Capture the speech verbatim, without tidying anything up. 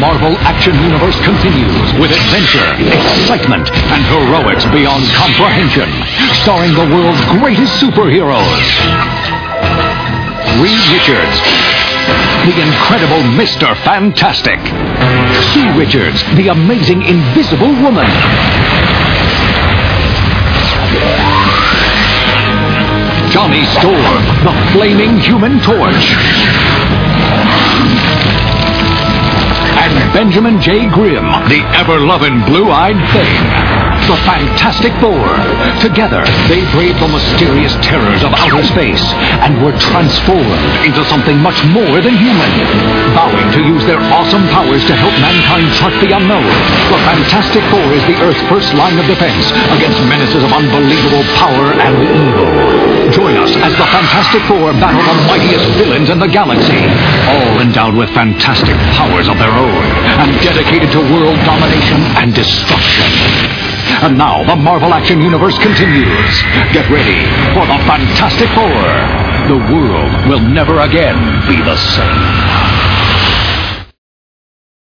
Marvel Action Universe continues with adventure, excitement, and heroics beyond comprehension. Starring the world's greatest superheroes. Reed Richards, the incredible Mister Fantastic. Sue Richards, the amazing Invisible Woman. Johnny Storm, the flaming Human Torch. And Benjamin J. Grimm, the ever-loving Blue-Eyed Thing. The Fantastic Four. Together, they braved the mysterious terrors of outer space and were transformed into something much more than human. Vowing to use their awesome powers to help mankind chart the unknown, the Fantastic Four is the Earth's first line of defense against menaces of unbelievable power and evil. Join us as the Fantastic Four battle the mightiest villains in the galaxy, all endowed with fantastic powers of their own and dedicated to world domination and destruction. And now, the Marvel Action Universe continues. Get ready for the Fantastic Four. The world will never again be the same.